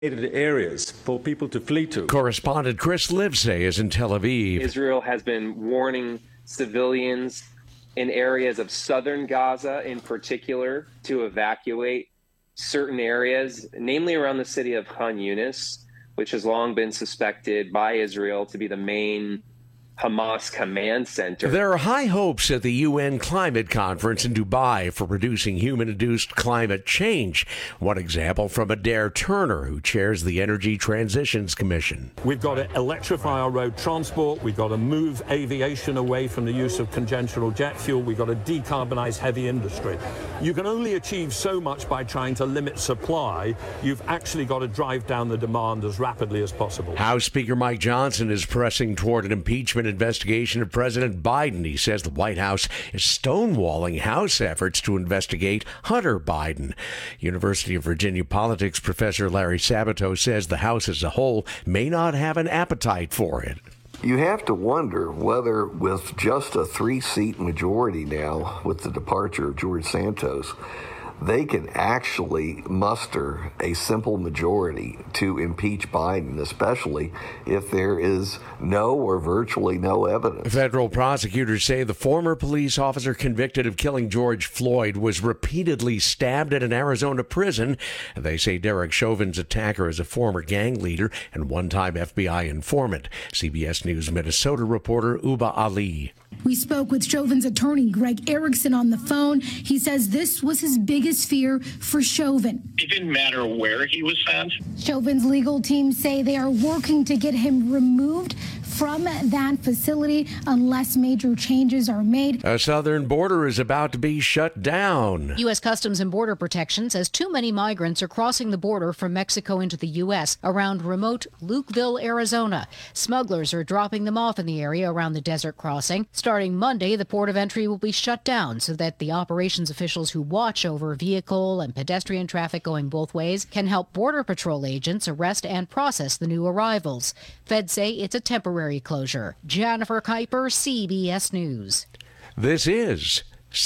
areas for people to flee to. Correspondent Chris Livesay is in Tel Aviv. Israel has been warning civilians in areas of southern Gaza in particular to evacuate certain areas, namely around the city of Khan Yunis, which has long been suspected by Israel to be the main Hamas command center. There are high hopes at the UN climate conference in Dubai for reducing human-induced climate change. One example from Adair Turner, who chairs the Energy Transitions Commission. We've got to electrify our road transport. We've got to move aviation away from the use of conventional jet fuel. We've got to decarbonize heavy industry. You can only achieve so much by trying to limit supply. You've actually got to drive down the demand as rapidly as possible. House Speaker Mike Johnson is pressing toward an impeachment investigation of President Biden. He says the White House is stonewalling House efforts to investigate Hunter Biden. University of Virginia politics professor Larry Sabato says the House as a whole may not have an appetite for it. You have to wonder whether with just a 3-seat majority now, with the departure of George Santos, they can actually muster a simple majority to impeach Biden, especially if there is no or virtually no evidence. Federal prosecutors say the former police officer convicted of killing George Floyd was repeatedly stabbed at an Arizona prison. They say Derek Chauvin's attacker is a former gang leader and one-time FBI informant. CBS News Minnesota reporter Uba Ali. We spoke with Chauvin's attorney, Greg Erickson, on the phone. He says this was his biggest fear for Chauvin. It didn't matter where he was sent. Chauvin's legal team say they are working to get him removed from that facility unless major changes are made. A southern border is about to be shut down. U.S. Customs and Border Protection says too many migrants are crossing the border from Mexico into the U.S. around remote Lukeville, Arizona. Smugglers are dropping them off in the area around the desert crossing. Starting Monday, the port of entry will be shut down so that the operations officials who watch over vehicle and pedestrian traffic going both ways can help Border Patrol agents arrest and process the new arrivals. Feds say it's a temporary closure. Jennifer Kuiper, CBS News. This is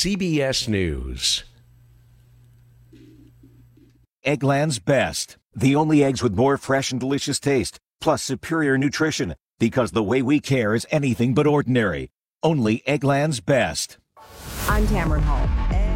CBS News. Eggland's Best. The only eggs with more fresh and delicious taste, plus superior nutrition. Because the way we care is anything but ordinary. Only Eggland's Best. I'm Cameron Hall.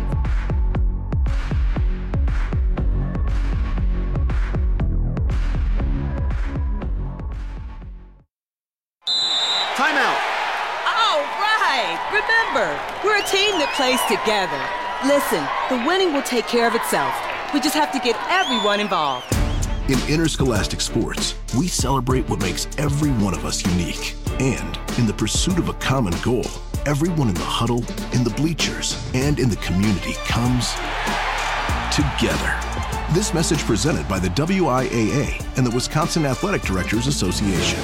Timeout. All right. Remember, we're a team that plays together. Listen, the winning will take care of itself. We just have to get everyone involved. In interscholastic sports, we celebrate what makes every one of us unique. And in the pursuit of a common goal, everyone in the huddle, in the bleachers, and in the community comes together. This message presented by the WIAA and the Wisconsin Athletic Directors Association.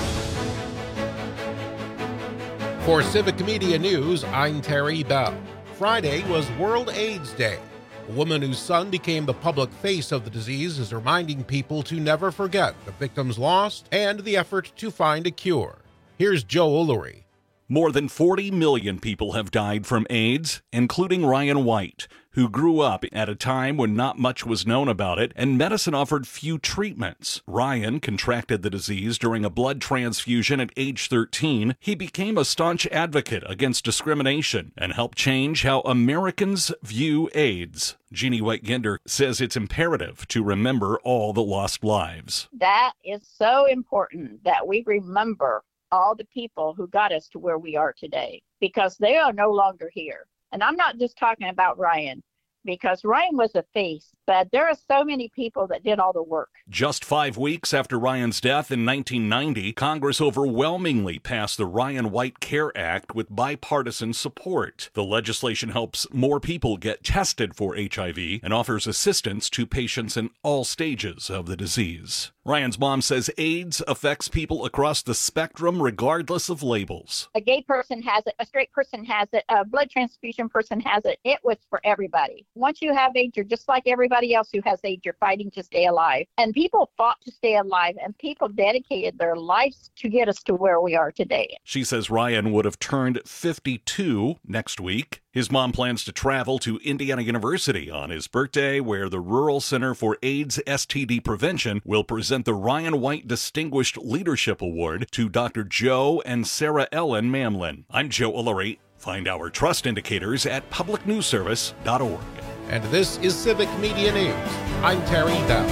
For Civic Media News, I'm Terry Bell. Friday was World AIDS Day. A woman whose son became the public face of the disease is reminding people to never forget the victims lost and the effort to find a cure. Here's Joe Ullery. More than 40 million people have died from AIDS, including Ryan White, who grew up at a time when not much was known about it and medicine offered few treatments. Ryan contracted the disease during a blood transfusion at age 13. He became a staunch advocate against discrimination and helped change how Americans view AIDS. Jeannie White-Ginder says it's imperative to remember all the lost lives. That is so important that we remember all the people who got us to where we are today, because they are no longer here. And I'm not just talking about Ryan, because Ryan was a face, but there are so many people that did all the work. Just 5 weeks after Ryan's death in 1990, Congress overwhelmingly passed the Ryan White Care Act with bipartisan support. The legislation helps more people get tested for HIV and offers assistance to patients in all stages of the disease. Ryan's mom says AIDS affects people across the spectrum regardless of labels. A gay person has it, a straight person has it, a blood transfusion person has it. It was for everybody. Once you have AIDS, you're just like everybody everybody else who has AIDS, you're fighting to stay alive. And people fought to stay alive, and people dedicated their lives to get us to where we are today. She says Ryan would have turned 52 next week. His mom plans to travel to Indiana University on his birthday, where the Rural Center for AIDS STD Prevention will present the Ryan White Distinguished Leadership Award to Dr. Joe and Sarah Ellen Mamlin. I'm Joe Ullery. Find our trust indicators at publicnewsservice.org. And this is Civic Media News. I'm Terry Bell.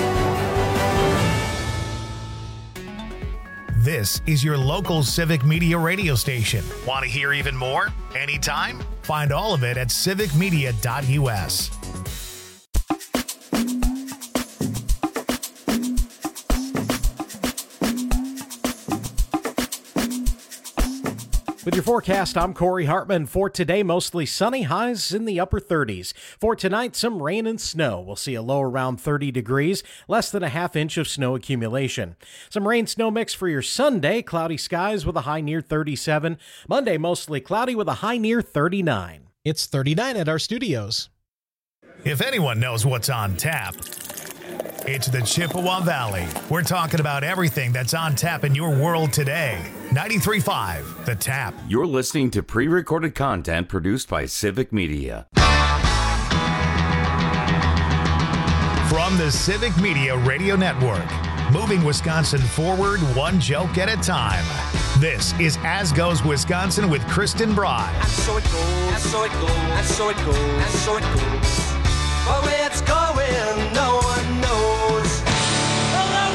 This is your local Civic Media radio station. Want to hear even more? Anytime? Find all of it at civicmedia.us. With your forecast, I'm Corey Hartman. For today, mostly sunny, highs in the upper 30s. For tonight, some rain and snow. We'll see a low around 30 degrees, less than a half inch of snow accumulation. Some rain-snow mix for your Sunday, cloudy skies with a high near 37. Monday, mostly cloudy with a high near 39. It's 39 at our studios. If anyone knows what's on tap, it's the Chippewa Valley. We're talking about everything that's on tap in your world today. 93.5, The Tap. You're listening to pre-recorded content produced by Civic Media. From the Civic Media Radio Network, moving Wisconsin forward one joke at a time. This is As Goes Wisconsin with Kristen Broad. And so it goes, and so it goes, and so it goes, and so it goes. But where it's going, no one knows. Hello,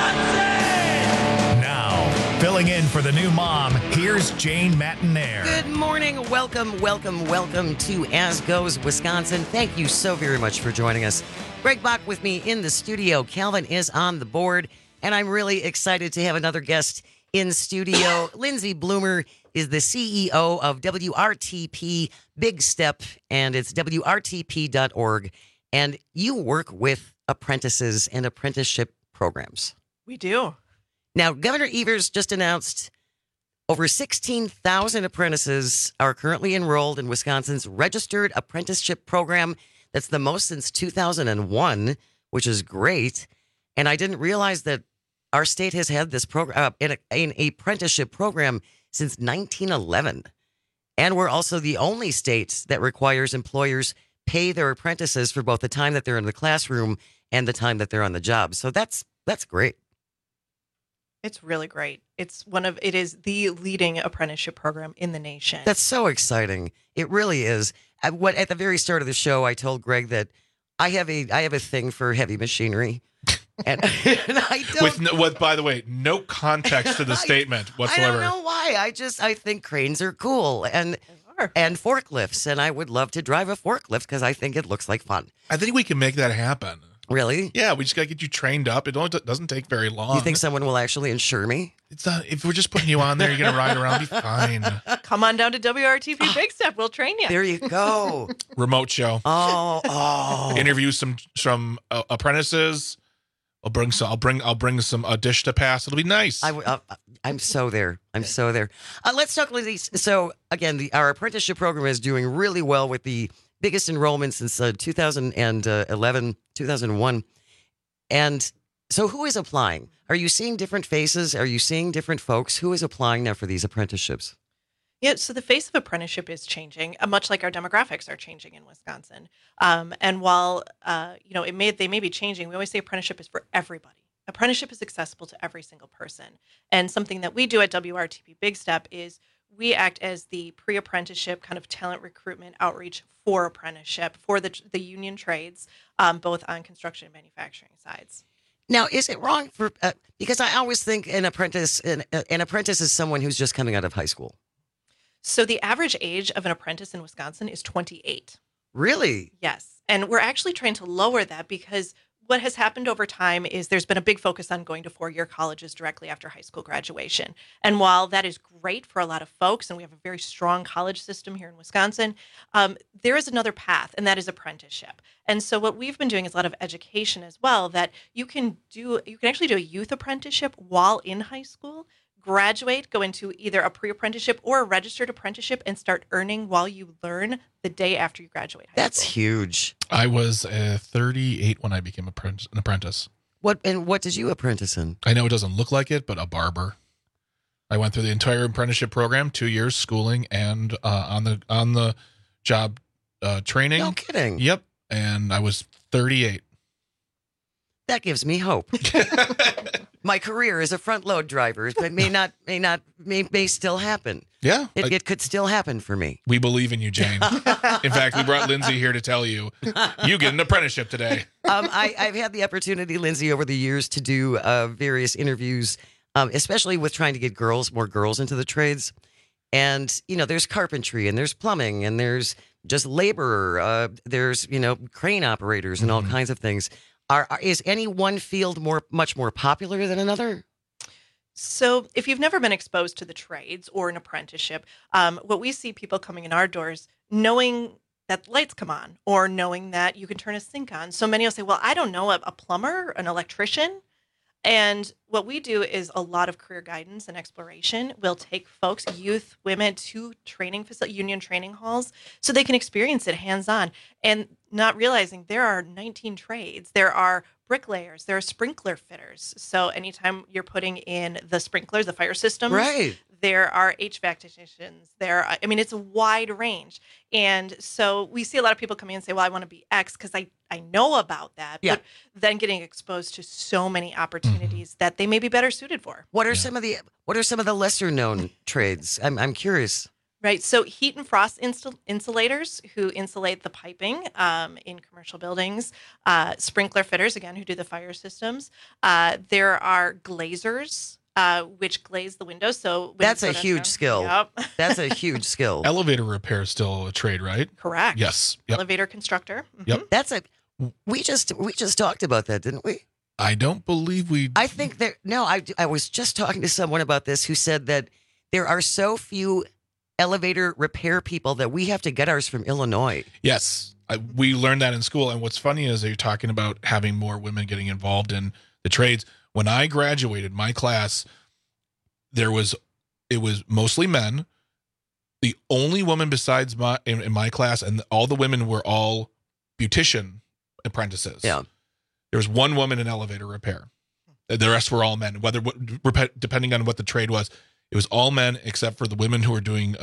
Wisconsin! Now, filling in for the new mom, here's Jane Matinaire. Good morning. Welcome to As Goes Wisconsin. Thank you so very much for joining us. Greg Bach with me in the studio. Calvin is on the board, and I'm really excited to have another guest in studio. Lindsay Bloomer is the CEO of WRTP Big Step, and it's WRTP.org. And you work with apprentices and apprenticeship programs. We do. Now, Governor Evers just announced over 16,000 apprentices are currently enrolled in Wisconsin's registered apprenticeship program. That's the most since 2001, which is great. And I didn't realize that our state has had this program, an apprenticeship program, since 1911. And we're also the only state that requires employers pay their apprentices for both the time that they're in the classroom and the time that they're on the job. So that's great. It's really great. It is the leading apprenticeship program in the nation. That's so exciting. It really is. At the very start of the show, I told Greg that I have a thing for heavy machinery. And I don't. With by the way, no context to the statement whatsoever. I don't know why. I think cranes are cool and forklifts, and I would love to drive a forklift because I think it looks like fun. I think we can make that happen. Really? Yeah, we just gotta get you trained up. It doesn't take very long. You think someone will actually insure me? It's not, if we're just putting you on there, you're gonna ride around, be fine. Come on down to WRTP Big Step. We'll train you. There you go. Remote show. Oh. Interview some apprentices. I'll bring some a dish to pass. It'll be nice. I'm so there. Let's talk, Lindsay. So again, our apprenticeship program is doing really well with the biggest enrollment since 2001. And so who is applying? Are you seeing different faces? Are you seeing different folks? Who is applying now for these apprenticeships? Yeah, so the face of apprenticeship is changing, much like our demographics are changing in Wisconsin. And while they may be changing, we always say apprenticeship is for everybody. Apprenticeship is accessible to every single person. And something that we do at WRTP Big Step is we act as the pre-apprenticeship kind of talent recruitment outreach for apprenticeship for the union trades, both on construction and manufacturing sides. Now, is it wrong because I always think an apprentice is someone who's just coming out of high school. So the average age of an apprentice in Wisconsin is 28. Really? Yes. And we're actually trying to lower that because what has happened over time is there's been a big focus on going to four-year colleges directly after high school graduation. And while that is great for a lot of folks, and we have a very strong college system here in Wisconsin, there is another path, and that is apprenticeship. And so what we've been doing is a lot of education as well, that you can actually do a youth apprenticeship while in high school, graduate, go into either a pre-apprenticeship or a registered apprenticeship, and start earning while you learn the day after you graduate high That's school. huge. I was 38 when I became an apprentice. What did you apprentice in? I know it doesn't look like it, but a barber. I went through the entire apprenticeship program, 2 years schooling and on the job training. No kidding. Yep, and I was 38. That gives me hope. My career as a front load driver, but may still happen. Yeah, it could still happen for me. We believe in you, Jane. In fact, we brought Lindsay here to tell you get an apprenticeship today. I've had the opportunity, Lindsay, over the years to do various interviews, especially with trying to get more girls into the trades. And, there's carpentry and there's plumbing and there's just labor. There's, crane operators and all kinds of things. Is any one field much more popular than another? So if you've never been exposed to the trades or an apprenticeship, what we see people coming in our doors knowing that lights come on or knowing that you can turn a sink on. So many will say, well, I don't know a plumber, an electrician. And what we do is a lot of career guidance and exploration. We'll take folks, youth, women, to training facilities, union training halls, so they can experience it hands-on and not realizing there are 19 trades. There are bricklayers, there are sprinkler fitters. So anytime you're putting in the sprinklers, the fire systems, right. There are HVAC technicians. It's a wide range. And so we see a lot of people coming in and say, well, I want to be X because I know about that. Yeah. But then getting exposed to so many opportunities that they may be better suited for. What are some of the lesser known trades? I'm curious. Right. So heat and frost insulators who insulate the piping in commercial buildings, sprinkler fitters, again, who do the fire systems. There are glazers, which glaze the windows. So that's a huge skill. Yep. That's a huge skill. Elevator repair is still a trade, right? Correct. Yes. Yep. Elevator constructor. Yep. We just talked about that, didn't we? I don't believe we. I think I was just talking to someone about this who said that there are so few elevator repair people that we have to get ours from Illinois. Yes. We learned that in school. And what's funny is that you're talking about having more women getting involved in the trades. When I graduated, my class, it was mostly men. The only woman besides in my class, and all the women were all beautician apprentices. Yeah. There was one woman in elevator repair. The rest were all men. Depending on what the trade was, it was all men except for the women who were doing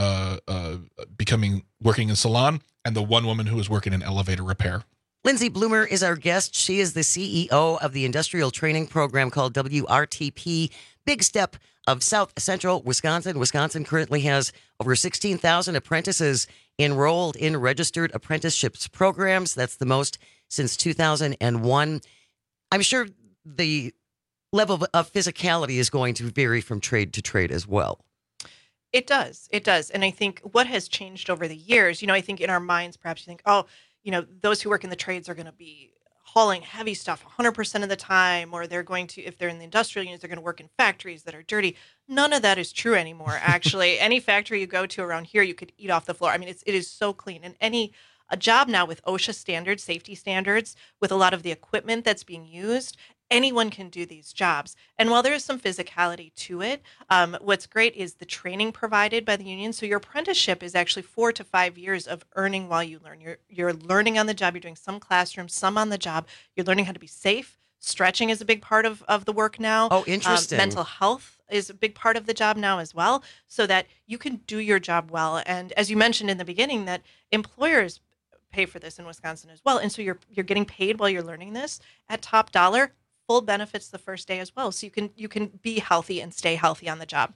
working in salon, and the one woman who was working in elevator repair. Lindsay Bloomer is our guest. She is the CEO of the industrial training program called WRTP, Big Step of South Central Wisconsin. Wisconsin currently has over 16,000 apprentices enrolled in registered apprenticeships programs. That's the most since 2001. I'm sure the level of physicality is going to vary from trade to trade as well. It does. And I think what has changed over the years, I think in our minds, perhaps you think, those who work in the trades are going to be hauling heavy stuff 100% of the time, or they're going to, if they're in the industrial units, they're going to work in factories that are dirty. None of that is true anymore. Actually, any factory you go to around here, you could eat off the floor. I mean, it is so clean. And a job now with OSHA standards, safety standards, with a lot of the equipment that's being used, anyone can do these jobs. And while there is some physicality to it, what's great is the training provided by the union. So your apprenticeship is actually 4 to 5 years of earning while you learn. You're learning on the job. You're doing some classroom, some on the job. You're learning how to be safe. Stretching is a big part of the work now. Oh, interesting. Mental health is a big part of the job now as well, so that you can do your job well. And as you mentioned in the beginning, that employers pay for this in Wisconsin as well. And so you're getting paid while you're learning this at top dollar. Full benefits the first day as well, so you can be healthy and stay healthy on the job.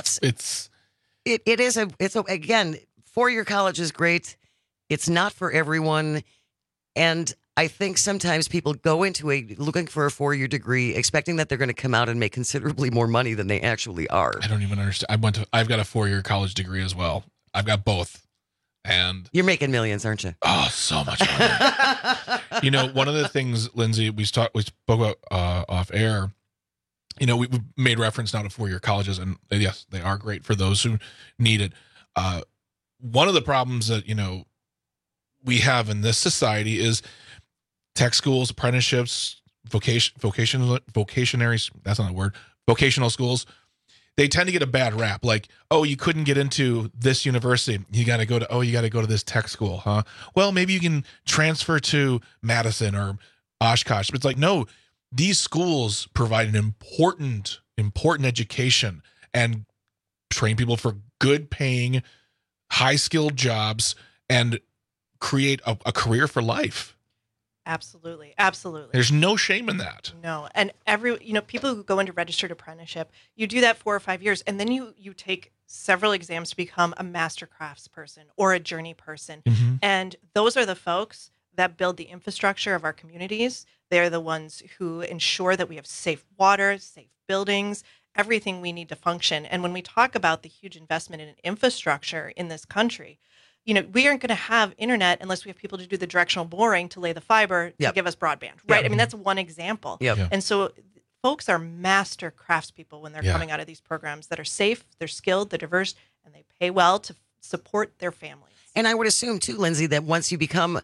Again, 4-year college is great. It's not for everyone, and I think sometimes people go into looking for a 4-year degree, expecting that they're going to come out and make considerably more money than they actually are. I don't even understand. I've got a 4-year college degree as well. I've got both. And you're making millions, aren't you? Oh, so much money. One of the things, Lindsay, we spoke about off air, we made reference now to 4-year colleges, and yes, they are great for those who need it. One of the problems that, we have in this society is tech schools, apprenticeships, vocational schools. they tend to get a bad rap. Like, oh, you couldn't get into this university. You got to go to this tech school, huh? Well, maybe you can transfer to Madison or Oshkosh. But it's like, no, these schools provide an important education and train people for good paying, high skilled jobs and create a career for life. Absolutely. There's no shame in that. No. And people who go into registered apprenticeship, you do that 4 or 5 years, and then you take several exams to become a master crafts person or a journey person. Mm-hmm. And those are the folks that build the infrastructure of our communities. They're the ones who ensure that we have safe water, safe buildings, everything we need to function. And when we talk about the huge investment in infrastructure in this country, we aren't going to have internet unless we have people to do the directional boring to lay the fiber to give us broadband, right? Yep. I mean, that's one example. Yep. And so folks are master craftspeople when they're coming out of these programs that are safe, they're skilled, they're diverse, and they pay well to support their families. And I would assume, too, Lindsay, that once you become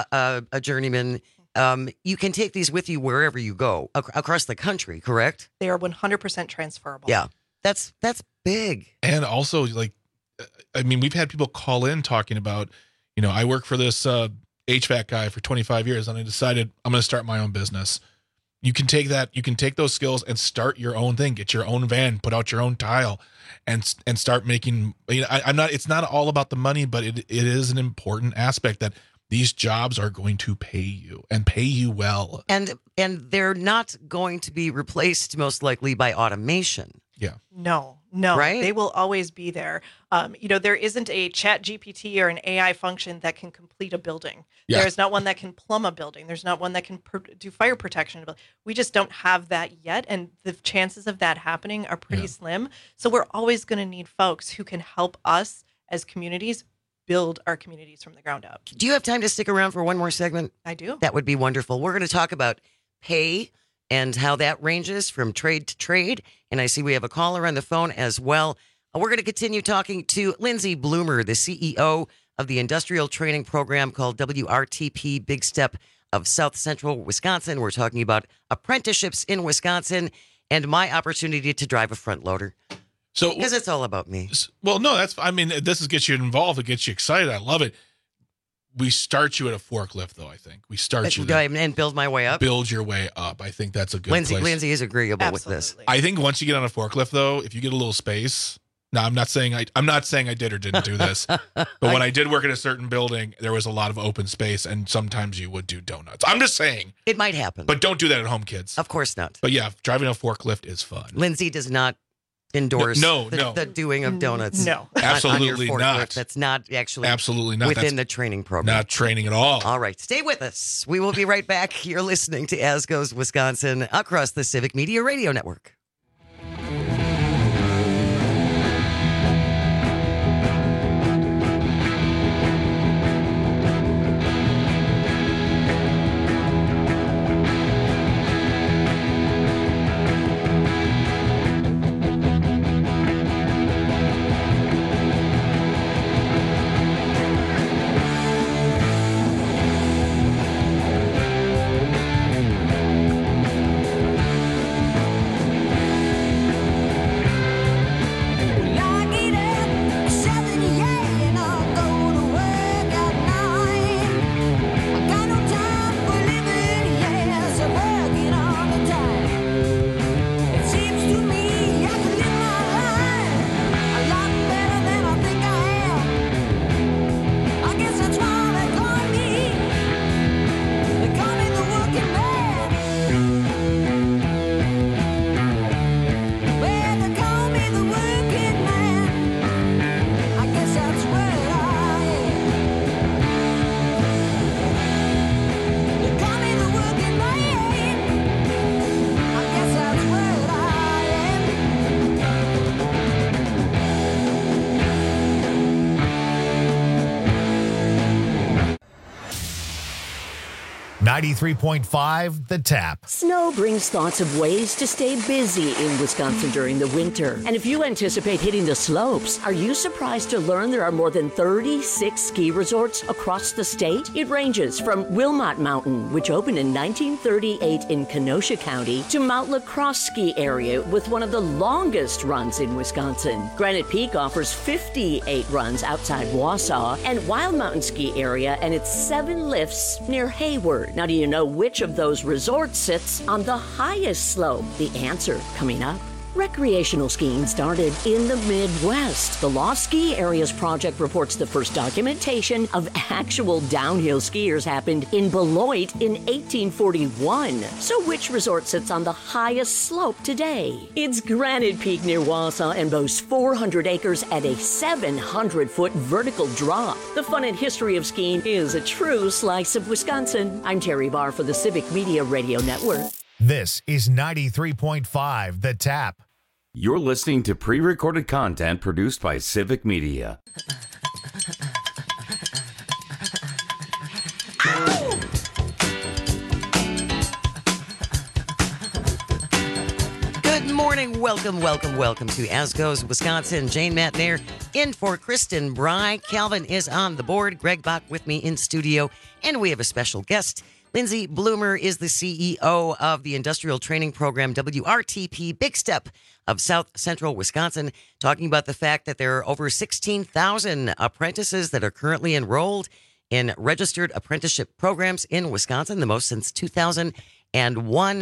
a journeyman, you can take these with you wherever you go across the country, correct? They are 100% transferable. Yeah, that's big. And also, like, I mean, we've had people call in talking about, I work for this HVAC guy for 25 years, and I decided I'm going to start my own business. You can take those skills and start your own thing, get your own van, put out your own tile, and start making. It's not all about the money, but it is an important aspect that these jobs are going to pay you and pay you well. And they're not going to be replaced most likely by automation. Yeah. No. Right? They will always be there. There isn't a Chat GPT or an AI function that can complete a building. Yeah. There's not one that can plumb a building. There's not one that can do fire protection. We just don't have that yet. And the chances of that happening are pretty slim. So we're always going to need folks who can help us as communities build our communities from the ground up. Do you have time to stick around for one more segment? I do. That would be wonderful. We're going to talk about pay and how that ranges from trade to trade. And I see we have a caller on the phone as well. We're going to continue talking to Lindsay Bloomer, the CEO of the industrial training program called WRTP Big Step of South Central Wisconsin. We're talking about apprenticeships in Wisconsin and my opportunity to drive a front loader. So, because it's all about me. Well, no, this gets you involved. It gets you excited. I love it. We start you at a forklift, though, I think. We start you there. And build my way up? Build your way up. I think that's a good place. Lindsay is agreeable with this. I think once you get on a forklift, though, if you get a little space... Now, I'm not saying I did or didn't do this, but when I did work in a certain building, there was a lot of open space, and sometimes you would do donuts. I'm just saying. It might happen. But don't do that at home, kids. Of course not. But yeah, driving a forklift is fun. Lindsay does not endorse the doing of donuts. No. Absolutely on your not. That's not actually absolutely not within the training program. Not training at all. All right. Stay with us. We will be right back. You're listening to As Goes Wisconsin across the Civic Media Radio Network. 93.5 The Tap. Snow brings thoughts of ways to stay busy in Wisconsin during the winter. And if you anticipate hitting the slopes, are you surprised to learn there are more than 36 ski resorts across the state? It ranges from Wilmot Mountain, which opened in 1938 in Kenosha County, to Mount LaCrosse Ski Area with one of the longest runs in Wisconsin. Granite Peak offers 58 runs outside Wausau, and Wild Mountain Ski Area and its 7 lifts near Hayward. Now, do you know which of those resorts sits on the highest slope? The answer coming up. Recreational skiing started in the Midwest. The Lost Ski Areas Project reports the first documentation of actual downhill skiers happened in Beloit in 1841. So which resort sits on the highest slope today? It's Granite Peak near Wausau and boasts 400 acres at a 700-foot vertical drop. The fun and history of skiing is a true slice of Wisconsin. I'm Terry Barr for the Civic Media Radio Network. This is 93.5 The Tap. You're listening to pre-recorded content produced by Civic Media. Good morning. Welcome to As Goes Wisconsin. Jane Matnair in for Kristen Bry. Calvin is on the board. Greg Bach with me in studio. And we have a special guest. Lindsay Bloomer is the CEO of the Industrial Training Program, WRTP Big Step of South Central Wisconsin, talking about the fact that there are over 16,000 apprentices that are currently enrolled in registered apprenticeship programs in Wisconsin, the most since 2001.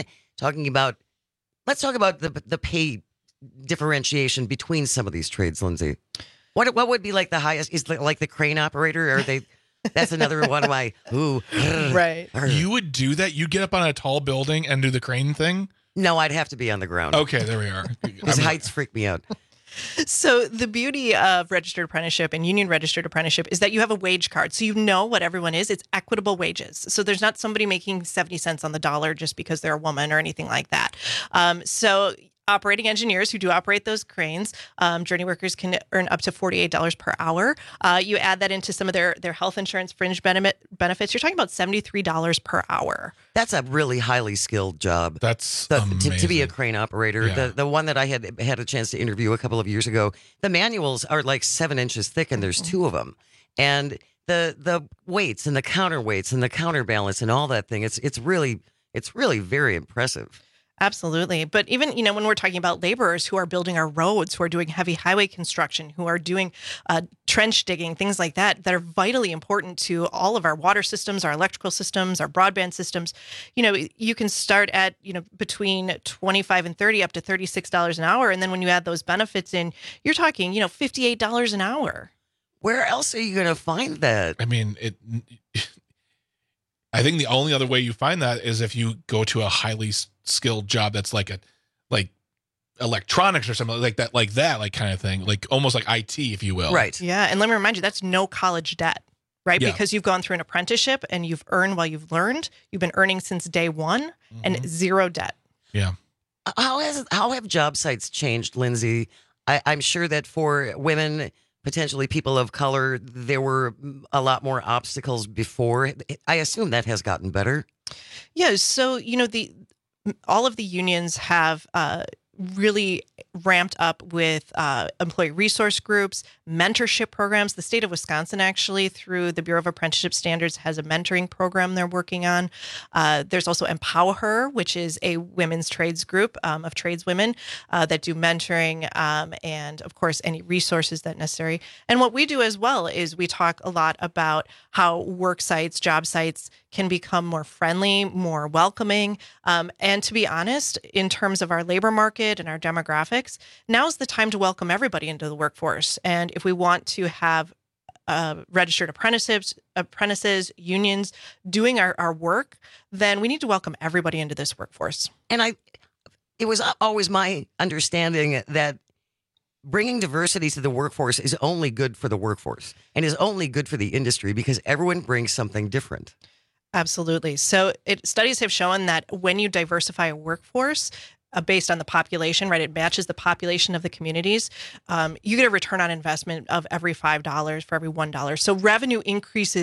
Let's talk about the pay differentiation between some of these trades, Lindsay. What would be like the highest? Is like the crane operator? Are they? That's another one of my right. You would do that? You'd get up on a tall building and do the crane thing? No, I'd have to be on the ground. Okay, there we are. Because heights freak me out. So the beauty of registered apprenticeship and union registered apprenticeship is that you have a wage card. So you know what everyone is. It's equitable wages. So there's not somebody making 70 cents on the dollar just because they're a woman or anything like that. So operating engineers who do operate those cranes, journey workers can earn up to $48 per hour. You add that into some of their health insurance fringe benefits. You're talking about $73 per hour. That's a really highly skilled job. That's to be a crane operator. Yeah. The one that I had a chance to interview a couple of years ago, the manuals are like 7 inches thick and there's 2 of them. And the weights and the counterweights and the counterbalance and all that thing, it's really very impressive. Absolutely. But even, when we're talking about laborers who are building our roads, who are doing heavy highway construction, who are doing trench digging, things like that are vitally important to all of our water systems, our electrical systems, our broadband systems. You can start at, between $25 and $30 up to $36 an hour. And then when you add those benefits in, you're talking, $58 an hour. Where else are you going to find that? I mean, I think the only other way you find that is if you go to a highly skilled job that's like electronics or something like that kind of thing, like almost like IT, if you will. Right. Yeah. And let me remind you, that's no college debt, right? Yeah. Because you've gone through an apprenticeship and you've earned while you've learned. You've been earning since day one and 0 debt. Yeah. How have job sites changed, Lindsay? I'm sure that for women, potentially people of color, there were a lot more obstacles before. I assume that has gotten better. Yeah. So, all of the unions have really ramped up with employee resource groups, mentorship programs. The state of Wisconsin, actually, through the Bureau of Apprenticeship Standards, has a mentoring program they're working on. There's also Empower Her, which is a women's trades group of tradeswomen that do mentoring and, of course, any resources that necessary. And what we do as well is we talk a lot about how work sites, job sites can become more friendly, more welcoming. And to be honest, in terms of our labor market and our demographics, now's the time to welcome everybody into the workforce. And if we want to have registered apprentices, unions doing our work, then we need to welcome everybody into this workforce. And it was always my understanding that bringing diversity to the workforce is only good for the workforce and is only good for the industry because everyone brings something different. Absolutely. So studies have shown that when you diversify a workforce based on the population, right, it matches the population of the communities, you get a return on investment of every $5 for every $1. So revenue increases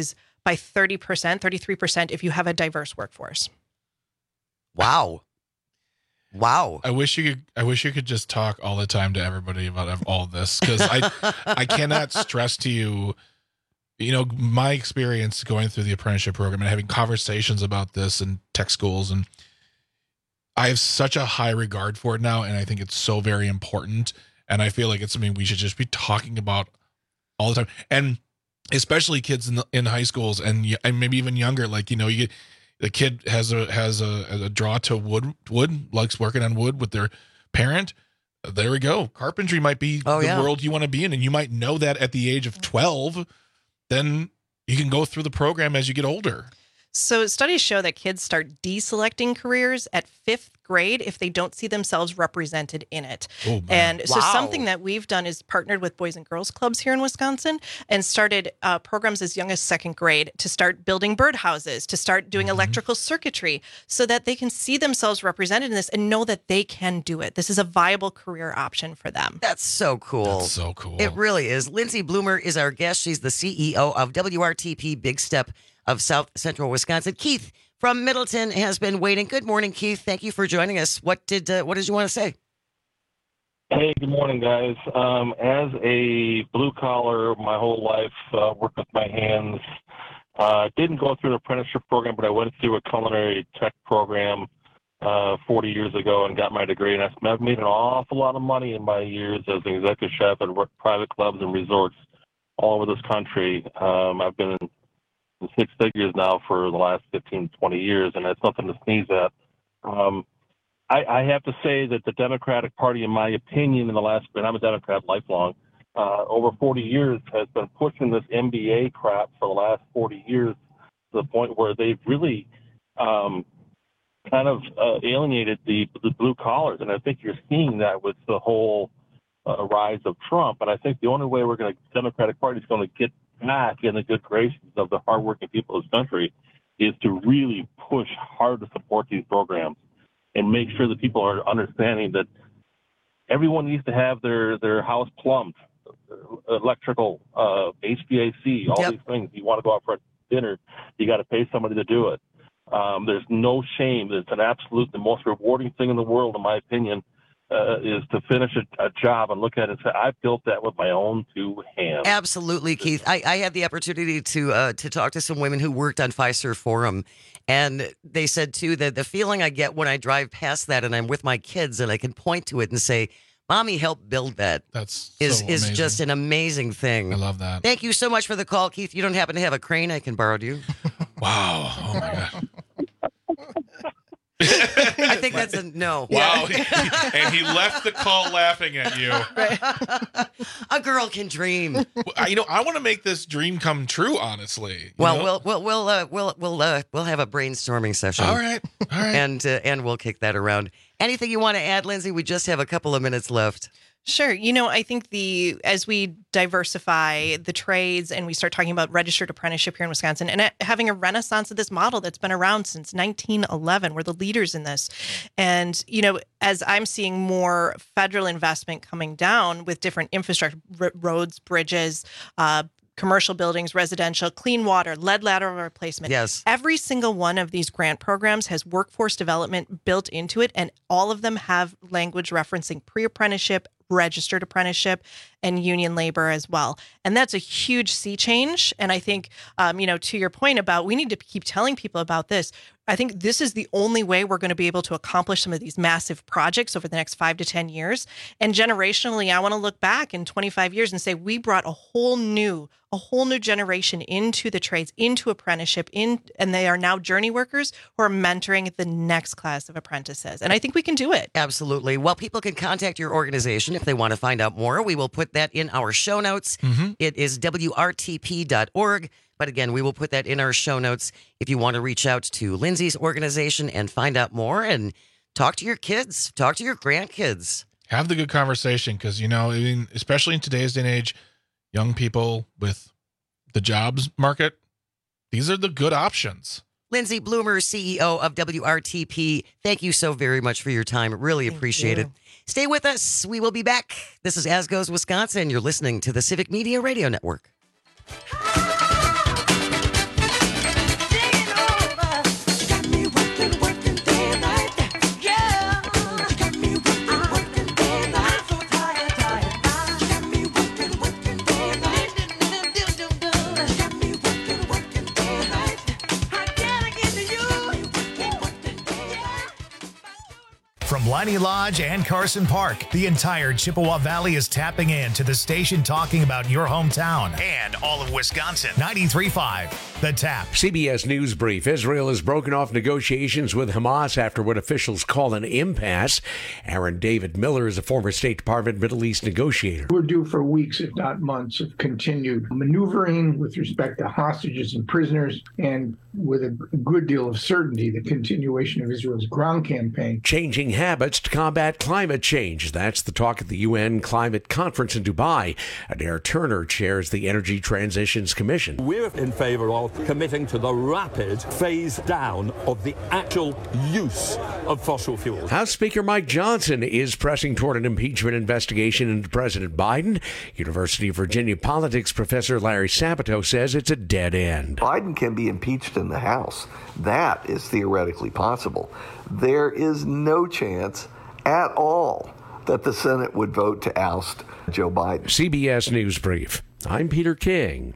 by 30%, 33% if you have a diverse workforce. Wow. I wish you could just talk all the time to everybody about all this, because I cannot stress to you, my experience going through the apprenticeship program and having conversations about this in tech schools, and I have such a high regard for it now, and I think it's so very important, and I feel like it's something we should just be talking about all the time, and especially kids in high schools and maybe even younger. Like, the kid has a draw to wood, likes working on wood with their parent. There we go. Carpentry might be the world you want to be in, and you might know that at the age of 12. Then you can go through the program as you get older. So studies show that kids start deselecting careers at 5th grade if they don't see themselves represented in it. Oh, and so something that we've done is partnered with Boys and Girls Clubs here in Wisconsin and started programs as young as 2nd grade to start building birdhouses, to start doing electrical circuitry, so that they can see themselves represented in this and know that they can do it. This is a viable career option for them. That's so cool. That's so cool. It really is. Lindsay Bloomer is our guest. She's the CEO of WRTP Big Step of South Central Wisconsin. Keith from Middleton has been waiting. Good morning, Keith. Thank you for joining us. What did you want to say? Hey, good morning, guys. As a blue collar, my whole life, worked with my hands. Didn't go through an apprenticeship program, but I went through a culinary tech program 40 years ago and got my degree. And I've made an awful lot of money in my years as an executive chef at private clubs and resorts all over this country. I've been in 6 figures now for the last 15, 20 years, and that's nothing to sneeze at. I have to say that the Democratic Party, in my opinion, and I'm a Democrat lifelong, over 40 years has been pushing this MBA crap for the last 40 years to the point where they've really kind of alienated the blue collars. And I think you're seeing that with the whole rise of Trump. And I think the only way the Democratic Party is going to get back in the good graces of the hardworking people of this country is to really push hard to support these programs and make sure that people are understanding that everyone needs to have their house plumbed, electrical, HVAC, all these things. You want to go out for dinner, you got to pay somebody to do it. There's no shame. It's the most rewarding thing in the world, in my opinion, is to finish a job and look at it and say, I built that with my own 2 hands. Absolutely, Keith. I had the opportunity to talk to some women who worked on Fiserv Forum, and they said, too, that the feeling I get when I drive past that and I'm with my kids and I can point to it and say, Mommy helped build that. Is just an amazing thing. I love that. Thank you so much for the call, Keith. You don't happen to have a crane I can borrow, do you? Wow. Oh, my God. I think that's a no. Wow. And he left the call laughing at you. A girl can dream. I want to make this dream come true, honestly. Well, we'll have a brainstorming session. All right. And we'll kick that around. Anything you want to add, Lindsay? We just have a couple of minutes left. Sure. I think as we diversify the trades and we start talking about registered apprenticeship here in Wisconsin and having a renaissance of this model that's been around since 1911, we're the leaders in this. And, as I'm seeing more federal investment coming down with different infrastructure, roads, bridges, commercial buildings, residential, clean water, lead lateral replacement. Yes. Every single one of these grant programs has workforce development built into it, and all of them have language referencing pre-apprenticeship, registered apprenticeship, and union labor as well. And that's a huge sea change. And I think, to your point about we need to keep telling people about this, I think this is the only way we're going to be able to accomplish some of these massive projects over the next 5 to 10 years. And generationally, I want to look back in 25 years and say we brought a whole new generation into the trades, into apprenticeship, and they are now journey workers who are mentoring the next class of apprentices. And I think we can do it. Absolutely. Well, people can contact your organization if they want to find out more. We will put that in our show notes. It is WRTP.org. But again, we will put that in our show notes if you want to reach out to Lindsay's organization and find out more and talk to your kids, talk to your grandkids. Have the good conversation because, especially in today's day and age, young people with the jobs market, these are the good options. Lindsay Bloomer, CEO of WRTP, thank you so very much for your time. Really appreciate it. Stay with us. We will be back. This is As Goes Wisconsin. You're listening to the Civic Media Radio Network. Piney Lodge, and Carson Park. The entire Chippewa Valley is tapping in to the station talking about your hometown and all of Wisconsin. 93.5, The Tap. CBS News Brief. Israel has broken off negotiations with Hamas after what officials call an impasse. Aaron David Miller is a former State Department Middle East negotiator. We're due for weeks, if not months, of continued maneuvering with respect to hostages and prisoners, and with a good deal of certainty, the continuation of Israel's ground campaign. Changing habits to combat climate change. That's the talk at the UN Climate Conference in Dubai. Adair Turner chairs the Energy Transitions Commission. We're in favor of committing to the rapid phase down of the actual use of fossil fuels. House Speaker Mike Johnson is pressing toward an impeachment investigation into President Biden. University of Virginia politics professor Larry Sabato says it's a dead end. Biden can be impeached in the House. That is theoretically possible. There is no chance at all that the Senate would vote to oust Joe Biden. CBS News Brief. I'm Peter King.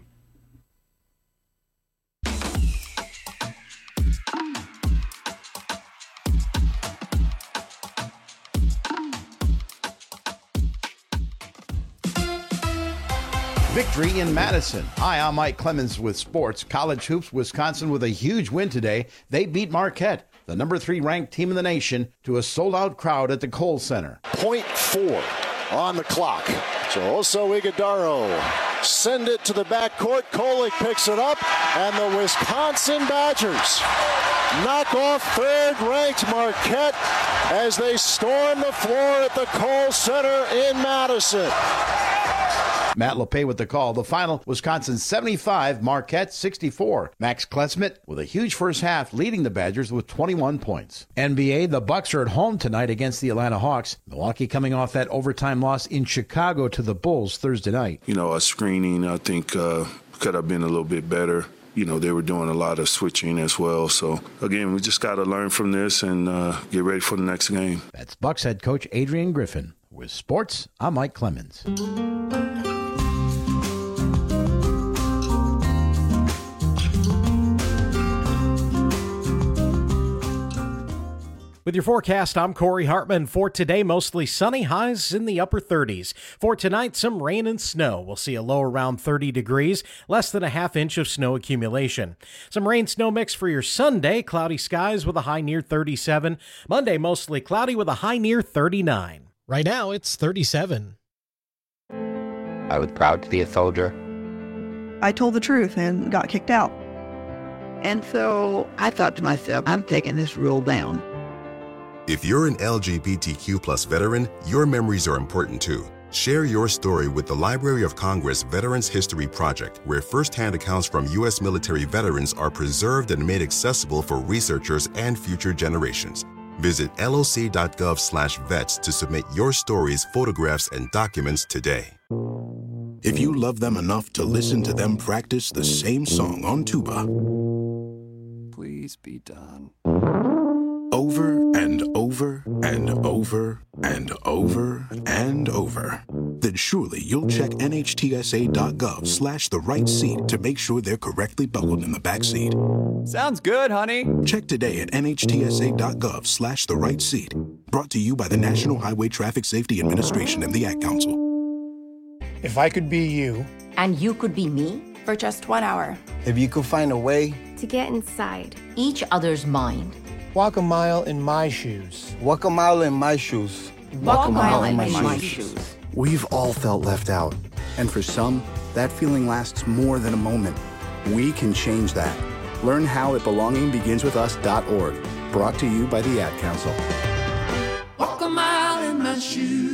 Victory in Madison. Hi, I'm Mike Clemens with sports. College hoops, Wisconsin with a huge win today. They beat Marquette, the number 3 ranked team in the nation, to a sold-out crowd at the Kohl Center. 0.4 on the clock. So Oso Ighodaro send it to the backcourt. Kolek picks it up, and the Wisconsin Badgers knock off third-ranked Marquette as they storm the floor at the Kohl Center in Madison. Matt LePay with the call. The final, Wisconsin 75, Marquette 64. Max Klesmit with a huge first half, leading the Badgers with 21 points. NBA, the Bucks are at home tonight against the Atlanta Hawks. Milwaukee coming off that overtime loss in Chicago to the Bulls Thursday night. You know, a screening, I think, could have been a little bit better. You know, they were doing a lot of switching as well. So, again, we just got to learn from this and get ready for the next game. That's Bucks head coach Adrian Griffin. With sports, I'm Mike Clemens. With your forecast, I'm Corey Hartman. For today, mostly sunny, highs in the upper 30s. For tonight, some rain and snow. We'll see a low around 30 degrees, less than a half inch of snow accumulation. Some rain-snow mix for your Sunday, cloudy skies with a high near 37. Monday, mostly cloudy with a high near 39. Right now, it's 37. I was proud to be a soldier. I told the truth and got kicked out. And so I thought to myself, I'm taking this rule down. If you're an LGBTQ+ veteran, your memories are important too. Share your story with the Library of Congress Veterans History Project, where firsthand accounts from U.S. military veterans are preserved and made accessible for researchers and future generations. Visit loc.gov/vets to submit your stories, photographs, and documents today. If you love them enough to listen to them practice the same song on tuba, please be done. Over and over and over and over and over, then surely you'll check NHTSA.gov/the right seat to make sure they're correctly buckled in the back seat. Sounds good, honey. Check today at NHTSA.gov/the right seat. Brought to you by the National Highway Traffic Safety Administration and the Ad Council. If I could be you. And you could be me? For just 1 hour. If you could find a way. To get inside each other's mind. Walk a mile in my shoes. Walk a mile in my shoes. Walk a mile in my shoes. We've all felt left out. And for some, that feeling lasts more than a moment. We can change that. Learn how at belongingbeginswithus.org. Brought to you by the Ad Council. Walk a mile in my shoes.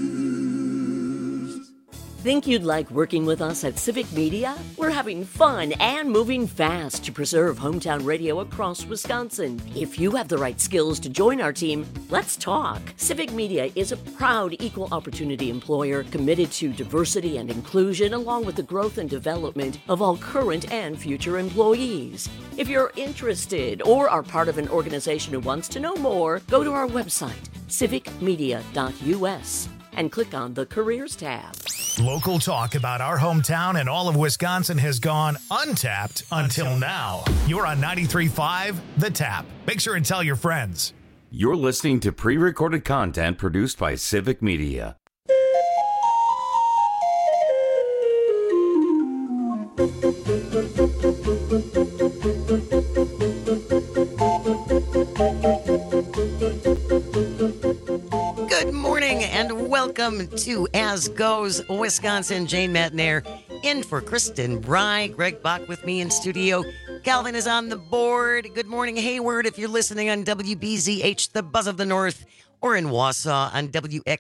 Think you'd like working with us at Civic Media? We're having fun and moving fast to preserve hometown radio across Wisconsin. If you have the right skills to join our team, let's talk. Civic Media is a proud equal opportunity employer committed to diversity and inclusion, along with the growth and development of all current and future employees. If you're interested or are part of an organization who wants to know more, go to our website, civicmedia.us, and click on the Careers tab. Local talk about our hometown and all of Wisconsin has gone untapped until now. You're on 93.5 The Tap. Make sure and tell your friends. You're listening to pre-recorded content produced by Civic Media. Good morning and welcome to As Goes Wisconsin. Jane Matnair in for Kristen Bry. Greg Bach with me in studio. Calvin is on the board. Good morning, Hayward, if you're listening on WBZH, the Buzz of the North, or in Wausau on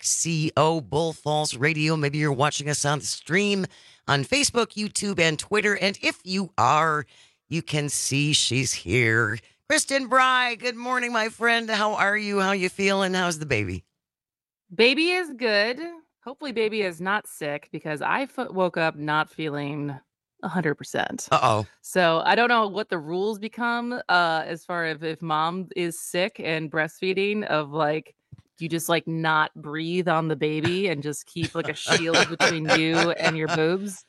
WXCO, Bull Falls Radio. Maybe you're watching us on the stream on Facebook, YouTube, and Twitter. And if you are, you can see she's here. Kristen Bry, good morning, my friend. How are you? How you feeling? How's the baby? Baby is good. Hopefully baby is not sick because I woke up not feeling 100%. Uh-oh. So I don't know what the rules become as far as if mom is sick and breastfeeding of like, you just like not breathe on the baby and just keep like a shield between you and your boobs.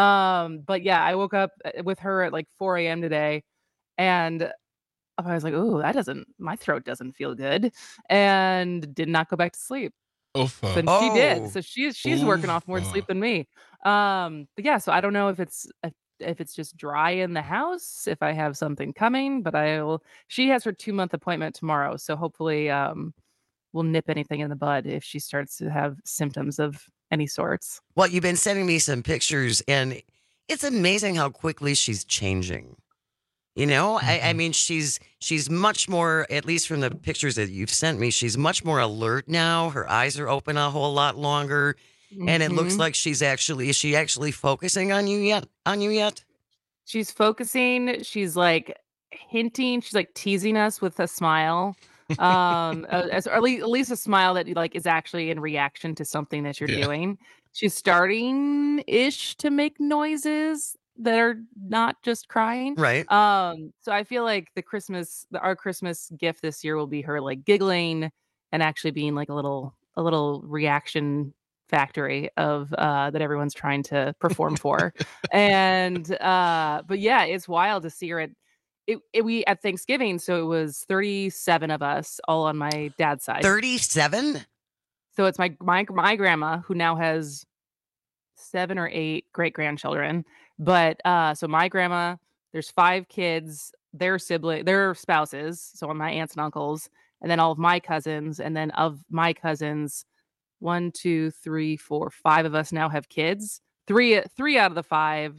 But yeah, I woke up with her at like 4 a.m. today and I was like, "Ooh, my throat doesn't feel good," and did not go back to sleep. And she did. So she's working off more sleep than me. But yeah, so I don't know if it's just dry in the house, if I have something coming, but she has her 2-month appointment tomorrow. So hopefully we'll nip anything in the bud if she starts to have symptoms of any sorts. Well, you've been sending me some pictures and it's amazing how quickly she's changing. You know, I mean, she's much more, at least from the pictures that you've sent me, she's much more alert now. Her eyes are open a whole lot longer. And it looks like is she actually focusing on you yet? She's focusing. She's like hinting. She's like teasing us with a smile. Or at least a smile that like is actually in reaction to something that you're doing. She's starting-ish to make noises that are not just crying. Right. So I feel like our Christmas gift this year will be her like giggling and actually being like a little reaction factory of that everyone's trying to perform for. And but yeah, it's wild to see her we at Thanksgiving, so it was 37 of us all on my dad's side. 37? So it's my grandma who now has 7 or 8 great-grandchildren. But so my grandma, there's 5 kids, their spouses, so my aunts and uncles, and then all of my cousins, and then of my cousins, 1, 2, 3, 4, 5 of us now have kids. 3 out of the 5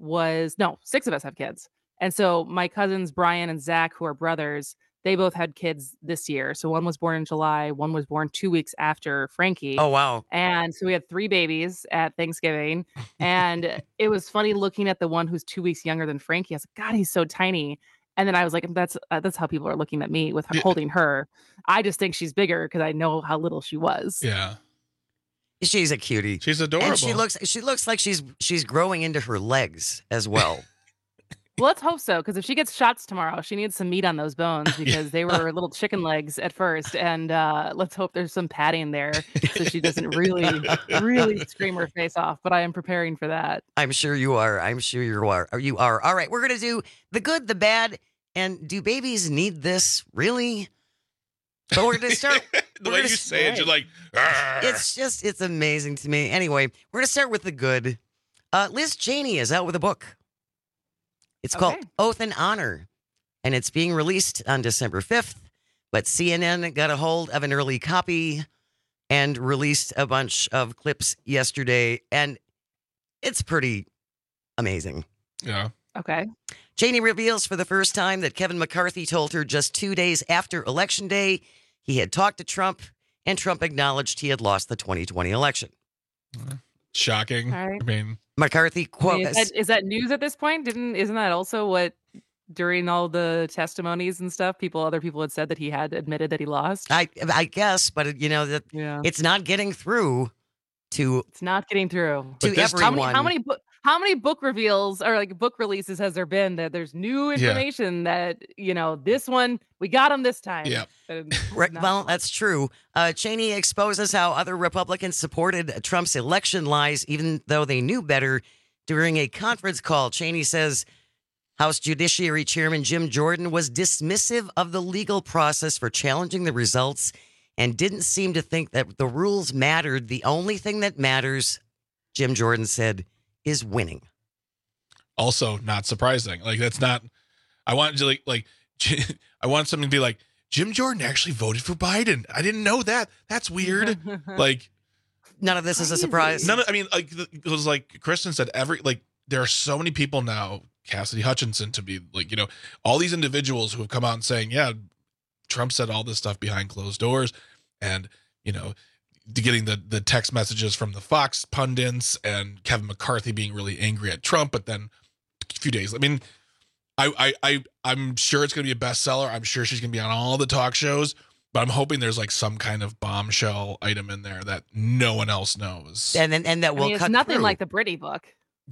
6 of us have kids. And so my cousins Brian and Zach, who are brothers, they both had kids this year. So one was born in July, one was born 2 weeks after Frankie. Oh, wow. And so we had 3 babies at Thanksgiving. And it was funny looking at the one who's 2 weeks younger than Frankie. I was like, God, he's so tiny. And then I was like, that's how people are looking at me with holding her. I just think she's bigger because I know how little she was. Yeah. She's a cutie. She's adorable. And she looks like she's growing into her legs as well. Well, let's hope so, because if she gets shots tomorrow, she needs some meat on those bones because they were little chicken legs at first. And let's hope there's some padding there so she doesn't really scream her face off. But I am preparing for that. I'm sure you are. You are. All right, we're going to do the good, the bad, and do babies need this, really? So we're going to start. The way you say it, you're like, argh. It's amazing to me. Anyway, we're going to start with the good. Liz Cheney is out with a book. It's called Oath and Honor, and it's being released on December 5th, but CNN got a hold of an early copy and released a bunch of clips yesterday, and it's pretty amazing. Yeah. Okay. Cheney reveals for the first time that Kevin McCarthy told her just 2 days after Election Day he had talked to Trump, and Trump acknowledged he had lost the 2020 election. Shocking. Right. I mean, McCarthy quote: is that news at this point? Isn't that also what during all the testimonies and stuff, other people had said that he had admitted that he lost? I guess, but it's not getting through to. It's not getting through to everyone. How many book reveals or like book releases has there been that there's new information that this one we got him this time? Yeah. Right. Well, that's true. Cheney exposes how other Republicans supported Trump's election lies, even though they knew better. During a conference call, Cheney says House Judiciary Chairman Jim Jordan was dismissive of the legal process for challenging the results and didn't seem to think that the rules mattered. The only thing that matters, Jim Jordan said, is winning. Also, not surprising. Like, that's not. I want to like. I want something to be like, Jim Jordan actually voted for Biden. I didn't know that. That's weird. Like, none of this is a surprise. I mean, like, it was like Kristen said. There are so many people now. Cassidy Hutchinson to be like, all these individuals who have come out and saying, yeah, Trump said all this stuff behind closed doors, and getting the text messages from the Fox pundits and Kevin McCarthy being really angry at Trump. But then a few days, I mean, I'm sure it's going to be a bestseller. I'm sure she's going to be on all the talk shows, but I'm hoping there's like some kind of bombshell item in there that no one else knows. And that will cut it's nothing through. like the Britney book.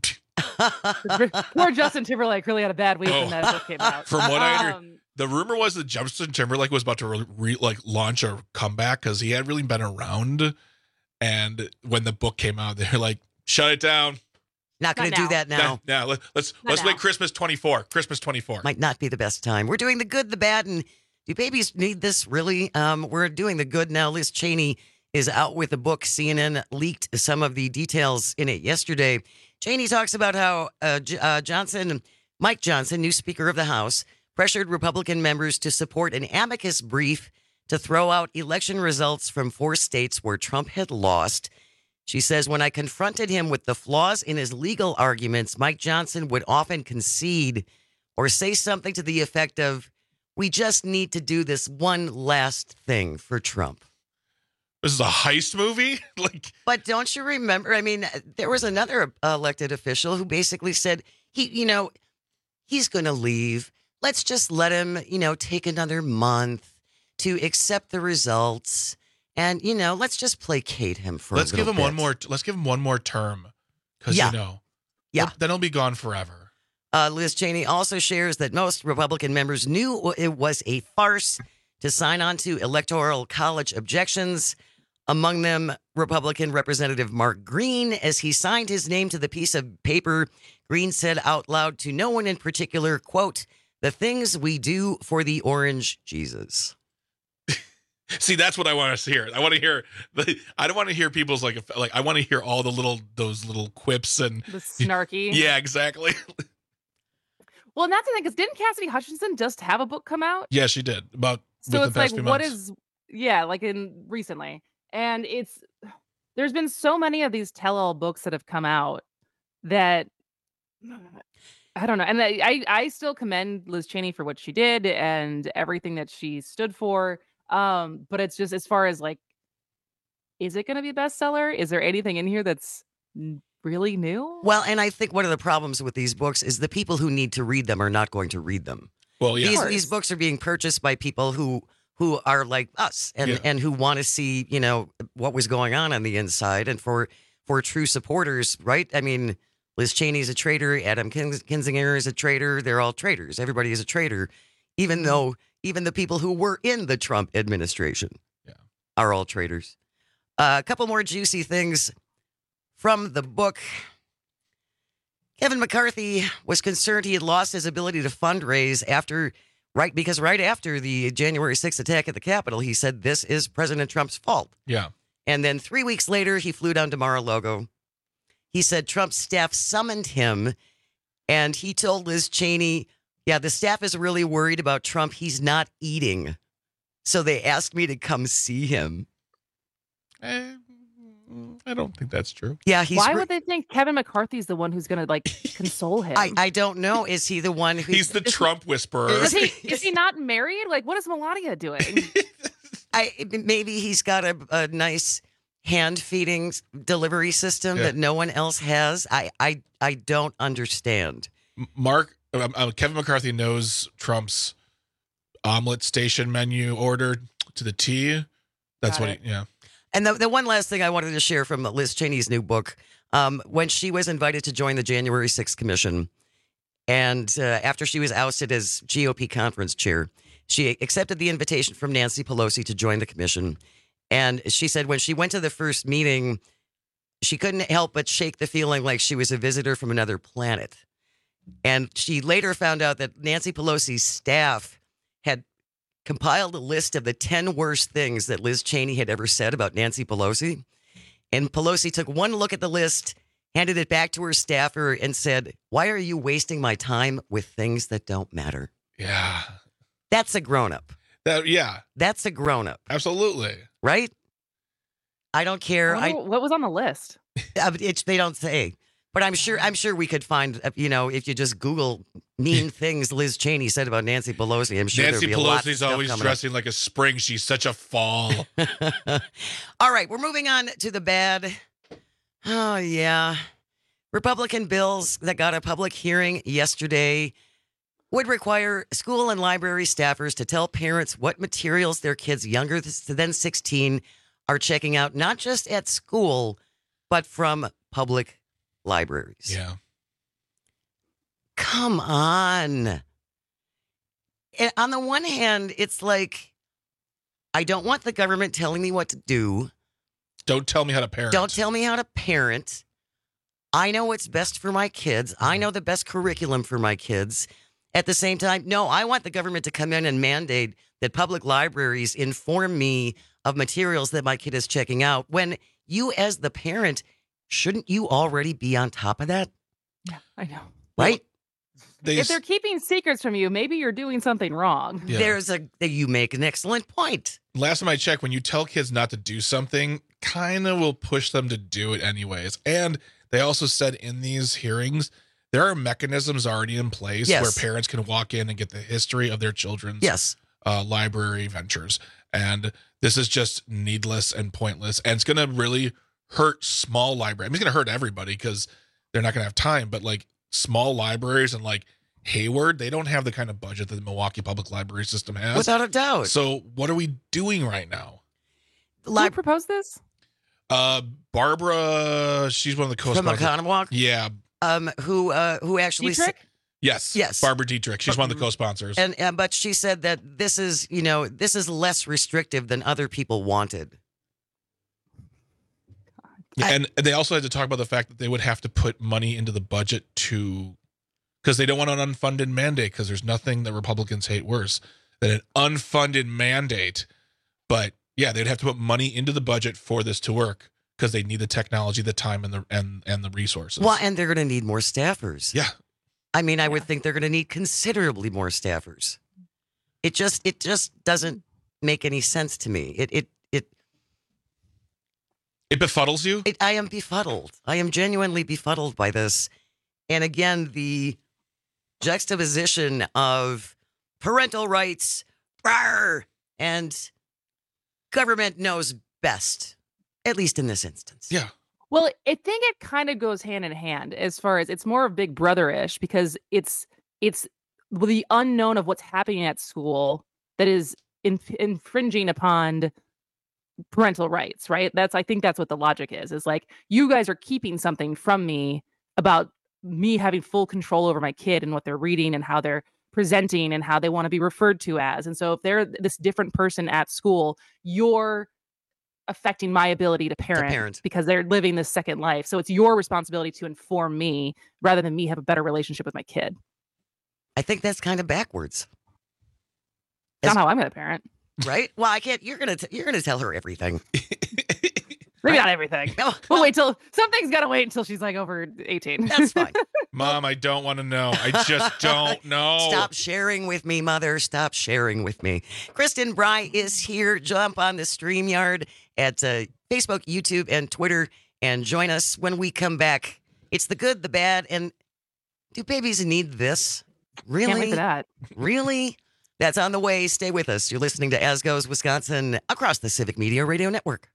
Poor Justin Timberlake really had a bad week when that book came out. From what I heard, the rumor was that Justin Timberlake was about to launch a comeback because he had really been around. And when the book came out, they're like, shut it down. Not going to do that now. Now let's make Christmas 24. Christmas 24 might not be the best time. We're doing the good, the bad, and do babies need this really? We're doing the good now. Liz Cheney is out with a book. CNN leaked some of the details in it yesterday. Cheney talks about how Mike Johnson, new Speaker of the House, pressured Republican members to support an amicus brief to throw out election results from 4 states where Trump had lost. She says, when I confronted him with the flaws in his legal arguments, Mike Johnson would often concede or say something to the effect of, we just need to do this one last thing for Trump. This is a heist movie? But don't you remember? I mean, there was another elected official who basically said, he's going to leave. Let's just let him, take another month to accept the results. And, let's just placate him for a little bit. Let's give him one more term. Because, then he'll be gone forever. Liz Cheney also shares that most Republican members knew it was a farce to sign on to Electoral College objections. Among them, Republican Representative Mark Green. As he signed his name to the piece of paper, Green said out loud to no one in particular, quote, the things we do for the orange Jesus. See, that's what I want to hear. I want to hear. I don't want to hear people's like. I want to hear all those little quips and the snarky. Yeah, exactly. Well, and that's the thing, because didn't Cassidy Hutchinson just have a book come out? Yeah, she did. So it's like, what is? Yeah, like recently, and there's been so many of these tell-all books that have come out that I don't know, and I still commend Liz Cheney for what she did and everything that she stood for. But it's just as far as like, is it going to be a bestseller? Is there anything in here that's really new? Well, and I think one of the problems with these books is the people who need to read them are not going to read them. Well, yeah. These books are being purchased by people who are like us and who want to see, what was going on the inside. And for true supporters, right? I mean, Liz Cheney's a traitor. Adam Kinzinger is a traitor. They're all traitors. Everybody is a traitor, even the people who were in the Trump administration are all traitors. A couple more juicy things from the book. Kevin McCarthy was concerned he had lost his ability to fundraise because right after the January 6th attack at the Capitol, he said this is President Trump's fault. Yeah. And then 3 weeks later, he flew down to Mar-a-Lago. He said Trump's staff summoned him, and he told Liz Cheney, the staff is really worried about Trump. He's not eating. So they asked me to come see him. I don't think that's true. Yeah, why would they think Kevin McCarthy's the one who's going to console him? I don't know. Is he the one who? He's the Trump whisperer. Is he not married? Like, what is Melania doing? Maybe he's got a nice hand feeding delivery system that no one else has. I don't understand. Kevin McCarthy knows Trump's omelet station menu order to the T. That's what he. And the one last thing I wanted to share from Liz Cheney's new book, when she was invited to join the January 6th Commission, and after she was ousted as GOP conference chair, she accepted the invitation from Nancy Pelosi to join the commission. And she said when she went to the first meeting, she couldn't help but shake the feeling like she was a visitor from another planet. And she later found out that Nancy Pelosi's staff had compiled a list of the 10 worst things that Liz Cheney had ever said about Nancy Pelosi. And Pelosi took one look at the list, handed it back to her staffer, and said, "Why are you wasting my time with things that don't matter?" Yeah. That's a grown-up. Yeah. That's a grown-up. Absolutely. Right? I don't care. What was on the list? They don't say. But I'm sure we could find, if you just Google mean things Liz Cheney said about Nancy Pelosi, I'm sure Nancy there'd be a lot of Pelosi's stuff always coming dressing like a spring. She's such a fall. All right, we're moving on to the bad. Oh, yeah. Republican bills that got a public hearing yesterday would require school and library staffers to tell parents what materials their kids younger than 16 are checking out, not just at school, but from public libraries. Yeah. Come on. And on the one hand, it's like, I don't want the government telling me what to do. Don't tell me how to parent. Don't tell me how to parent. I know what's best for my kids. I know the best curriculum for my kids. At the same time, no, I want the government to come in and mandate that public libraries inform me of materials that my kid is checking out. When you, as the parent, shouldn't you already be on top of that? Yeah, I know. Right? If they're keeping secrets from you, maybe you're doing something wrong. Yeah. You make an excellent point. Last time I checked, when you tell kids not to do something, kind of will push them to do it anyways. And they also said in these hearings, there are mechanisms already in place where parents can walk in and get the history of their children's library ventures. And this is just needless and pointless. And it's going to really hurt small libraries. I mean, it's going to hurt everybody because they're not going to have time. But like small libraries and like Hayward, they don't have the kind of budget that the Milwaukee Public Library System has. Without a doubt. So what are we doing right now? Who proposed this? Barbara, she's one of the co-sponsors. From Oconomowoc? Yeah. Who actually Dietrich? Yes. Barbara Dietrich. She's one of the co-sponsors. But she said that this is less restrictive than other people wanted. And they also had to talk about the fact that they would have to put money into the budget because they don't want an unfunded mandate, because there's nothing that Republicans hate worse than an unfunded mandate. But yeah, they'd have to put money into the budget for this to work because they need the technology, the time, and the resources. Well, and they're going to need more staffers. Yeah. I mean, I would think they're going to need considerably more staffers. It just doesn't make any sense to me. It befuddles you? I am befuddled. I am genuinely befuddled by this. And again, the juxtaposition of parental rights and government knows best, at least in this instance. Yeah. Well, I think it kind of goes hand in hand as far as it's more of Big Brother-ish, because it's the unknown of what's happening at school that is infringing upon parental rights, right? I think that's what the logic is like, you guys are keeping something from me about me having full control over my kid and what they're reading and how they're presenting and how they want to be referred to as. And so if they're this different person at school, you're affecting my ability to parent because they're living this second life. So it's your responsibility to inform me rather than me have a better relationship with my kid. I think that's kind of backwards. That's not how I'm going to parent. Right? Well, I can't. You're gonna tell her everything. Maybe not everything. No, we'll wait till something's got to wait until she's like over 18. That's fine. Mom, I don't want to know. I just don't know. Stop sharing with me, Mother. Stop sharing with me. Kristen Bry is here. Jump on the StreamYard at Facebook, YouTube, and Twitter, and join us when we come back. It's the good, the bad, and do babies need this? Really? Can't wait for that. Really? That's on the way. Stay with us. You're listening to As Goes Wisconsin across the Civic Media Radio Network.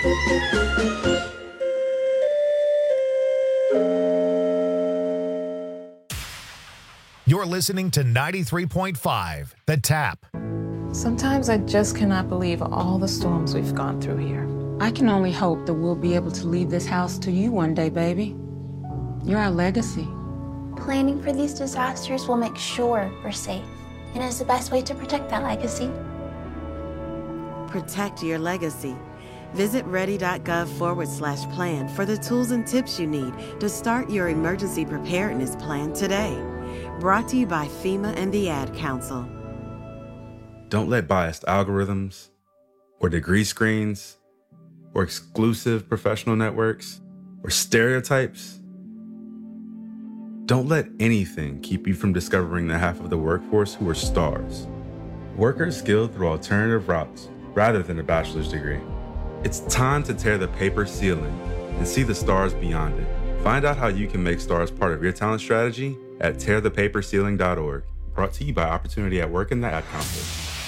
You're listening to 93.5, The Tap. Sometimes I just cannot believe all the storms we've gone through here. I can only hope that we'll be able to leave this house to you one day, baby. You're our legacy. Planning for these disasters will make sure we're safe, and is the best way to protect that legacy. Protect your legacy. Visit ready.gov/plan for the tools and tips you need to start your emergency preparedness plan today. Brought to you by FEMA and the Ad Council. Don't let biased algorithms or degree screens or exclusive professional networks or stereotypes. Don't let anything keep you from discovering the half of the workforce who are stars. Workers skilled through alternative routes rather than a bachelor's degree. It's time to tear the paper ceiling and see the stars beyond it. Find out how you can make stars part of your talent strategy at tearthepaperceiling.org. Brought to you by Opportunity at Work and the Ad Council.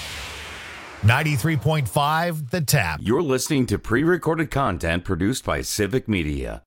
93.5 The Tap. You're listening to pre-recorded content produced by Civic Media.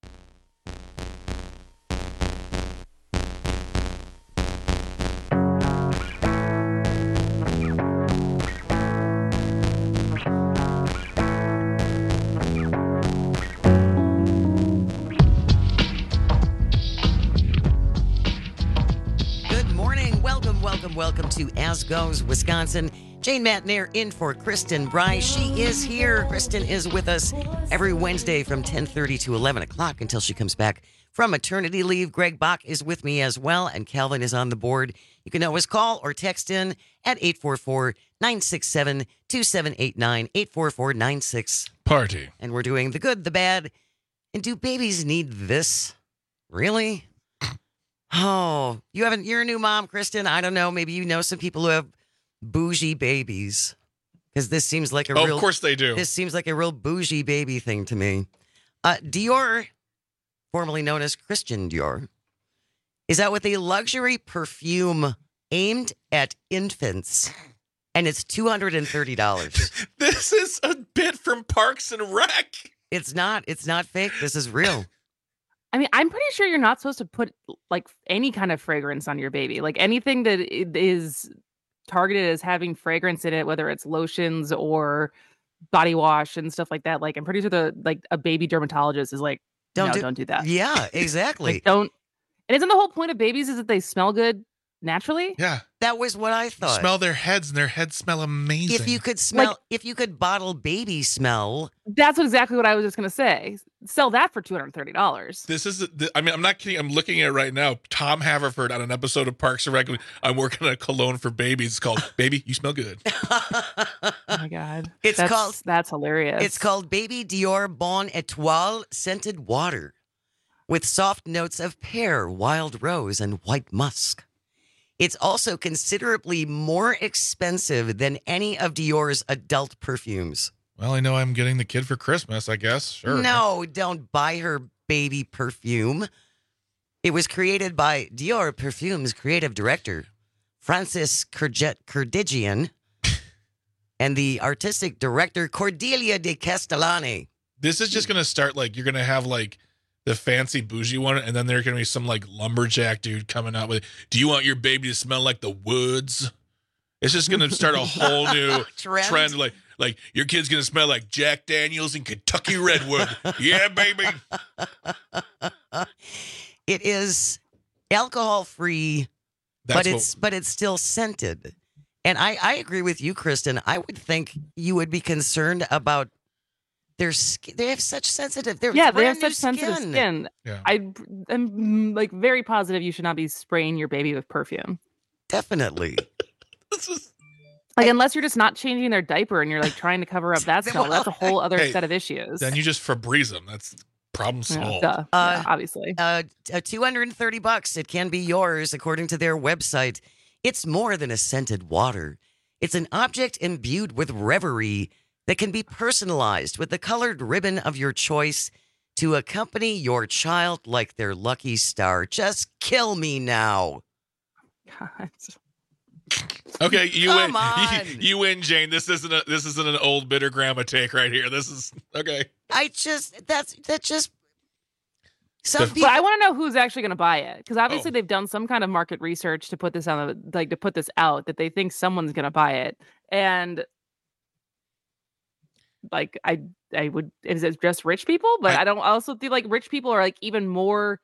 Welcome to As Goes Wisconsin. Jane Matnair in for Kristen Bry. She is here. Kristen is with us every Wednesday from 10:30 to 11 o'clock until she comes back from maternity leave. Greg Bach is with me as well, and Calvin is on the board. You can always call or text in at 844-967-2789, 844-96-PARTY. And we're doing the good, the bad, and do babies need this? Really? Oh, you're a new mom, Kristen. I don't know. Maybe you know some people who have bougie babies. Because this seems like a real... of course they do. This seems like a real bougie baby thing to me. Dior, formerly known as Christian Dior, is out with a luxury perfume aimed at infants. And it's $230. This is a bit from Parks and Rec. It's not fake. This is real. I mean, I'm pretty sure you're not supposed to put like any kind of fragrance on your baby. Like anything that is targeted as having fragrance in it, whether it's lotions or body wash and stuff like that. Like I'm pretty sure a baby dermatologist is like, don't do that. Yeah, exactly. Don't. And isn't the whole point of babies is that they smell good naturally? Yeah. That was what I thought. Smell their heads, and their heads smell amazing. If you could bottle baby smell. That's exactly what I was just going to say. Sell that for $230. This is, I'm not kidding. I'm looking at it right now. Tom Haverford on an episode of Parks and Rec. I'm working on a cologne for babies. It's called Baby, You Smell Good. Oh my God. That's hilarious. It's called Baby Dior Bon Etoile Scented Water with soft notes of pear, wild rose, and white musk. It's also considerably more expensive than any of Dior's adult perfumes. Well, I know I'm getting the kid for Christmas, I guess. Sure. No, don't buy her baby perfume. It was created by Dior Perfume's creative director, Francis Kurdigian, and the artistic director, Cordelia de Castellani. This is just going to start you're going to have the fancy bougie one, and then there's going to be some lumberjack dude coming out with, do you want your baby to smell like the woods? It's just going to start a whole new trend. Like your kid's going to smell like Jack Daniels and Kentucky Redwood. Yeah, baby. It is alcohol-free, but it's still scented. And I agree with you, Kristen. I would think you would be concerned about their skin. They have such sensitive. They have such sensitive skin. Yeah. I'm very positive you should not be spraying your baby with perfume. Definitely. Unless you're just not changing their diaper and you're trying to cover up that smell, that's a whole other set of issues. Then you just Febreze them. That's problem solved. Yeah, obviously. $230. It can be yours, according to their website. It's more than a scented water. It's an object imbued with reverie that can be personalized with the colored ribbon of your choice to accompany your child like their lucky star. Just kill me now. God. Okay, you Come win. on. You win, Jane. This isn't an old bitter grandma take right here. This is okay. Some But I want to know who's actually going to buy it, because obviously they've done some kind of market research to put this on, to put this out, that they think someone's going to buy it, and like I would, is it just rich people? But I don't also feel like rich people are like even more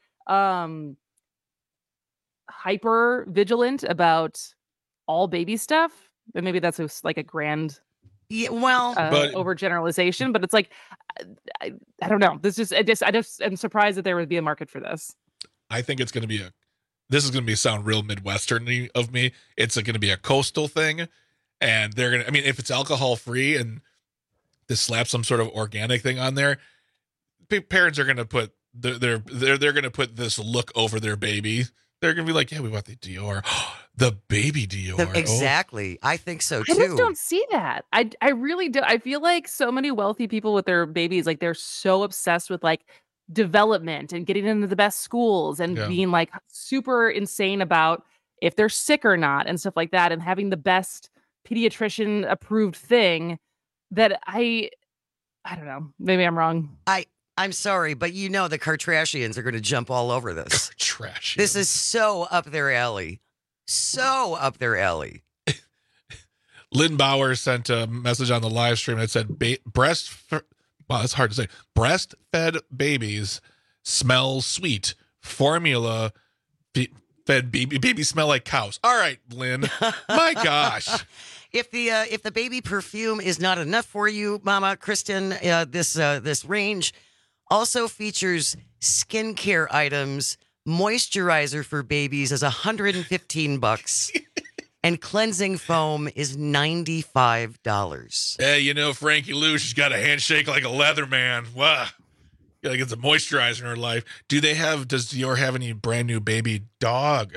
hyper vigilant about all baby stuff, and maybe that's like a grand. Yeah, well, overgeneralization, but it's like I don't know. I just am surprised that there would be a market for this. I think it's going to be this is going to sound real Midwestern-y of me. It's going to be a coastal thing, and they're going to, I mean, if it's alcohol free and they slap some sort of organic thing on there, parents are going to put they're going to put this look over their baby. They're going to be like, yeah, we want the Dior. The baby Dior. Exactly. I think so, too. I just don't see that. I really do. I feel like so many wealthy people with their babies, like they're so obsessed with like development and getting into the best schools and being like super insane about if they're sick or not and stuff like that, and having the best pediatrician approved thing that I don't know. Maybe I'm wrong. I'm sorry, but the Kardashians are going to jump all over this. Kardashians. This is so up their alley. So up their alley. Lynn Bauer sent a message on the live stream that said, wow, that's hard to say. Breastfed babies smell sweet. Formula fed babies smell like cows. All right, Lynn. My gosh. If the baby perfume is not enough for you, Mama Kristen, this range also features skincare items. Moisturizer for babies is $115, and cleansing foam is $95. Hey, Frankie Lou, she's got a handshake like a leather man. Wow. Gotta get some moisturizer in her life. Does Dior have any brand new baby dog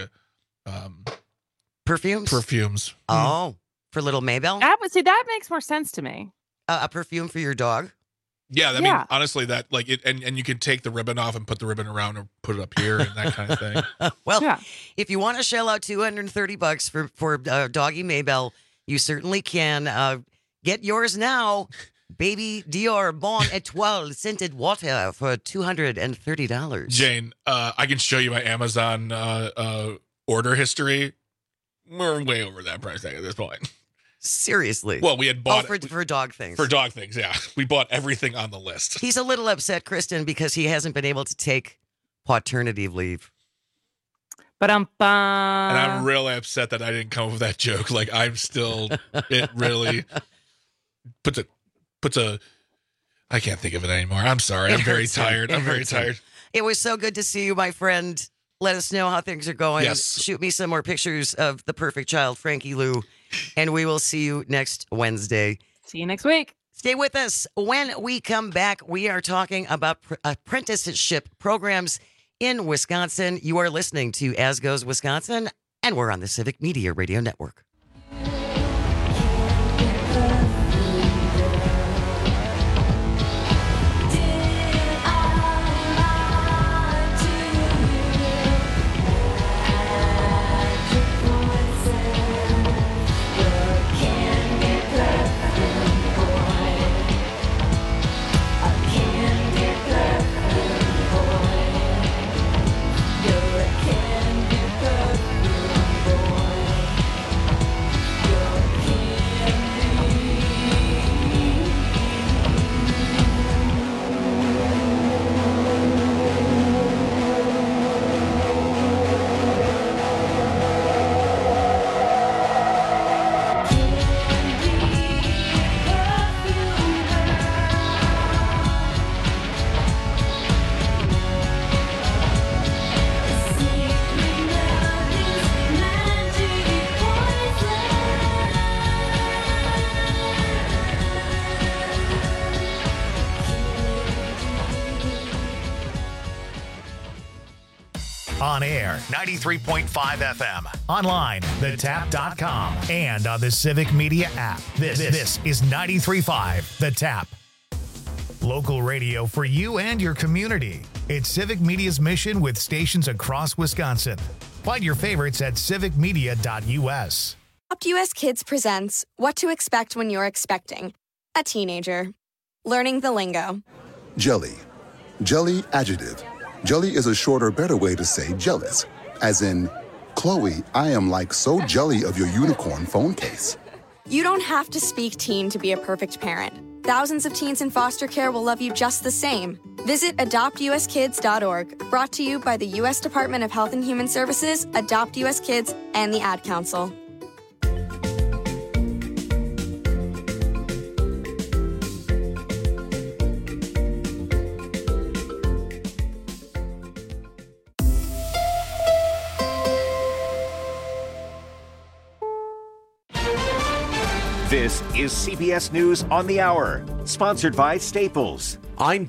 perfumes? Oh, for little Maybelle? That makes more sense to me. A perfume for your dog? Yeah, I mean, honestly, that like it, and you can take the ribbon off and put the ribbon around or put it up here and that kind of thing. Well, if you want to shell out $230 for doggy Maybelle, you certainly can. Get yours now. Baby Dior Bon Etoile scented water for $230. Jane, I can show you my Amazon order history. We're way over that price tag at this point. Seriously. Well, we had bought for dog things. For dog things, yeah. We bought everything on the list. He's a little upset, Kristen, because he hasn't been able to take paternity leave. And I'm really upset that I didn't come up with that joke. Like, I'm still, it really puts a, I can't think of it anymore. I'm sorry. I'm very tired. I'm very tired. It was so good to see you, my friend. Let us know how things are going. Yes. Shoot me some more pictures of the perfect child, Frankie Lou, and we will see you next Wednesday. See you next week. Stay with us. When we come back, we are talking about apprenticeship programs in Wisconsin. You are listening to As Goes Wisconsin, and we're on the Civic Media Radio Network. On air, 93.5 FM. Online, thetap.com. And on the Civic Media app. This is 93.5 The Tap. Local radio for you and your community. It's Civic Media's mission with stations across Wisconsin. Find your favorites at civicmedia.us. Adopt US Kids presents What to Expect When You're Expecting. A Teenager. Learning the lingo. Jelly. Jelly adjective. Jelly is a shorter, better way to say jealous. As in, Chloe, I am like so jelly of your unicorn phone case. You don't have to speak teen to be a perfect parent. Thousands of teens in foster care will love you just the same. Visit adoptuskids.org, brought to you by the U.S. Department of Health and Human Services, Adopt U.S. Kids, and the Ad Council. This is CBS News on the Hour, sponsored by Staples. I'm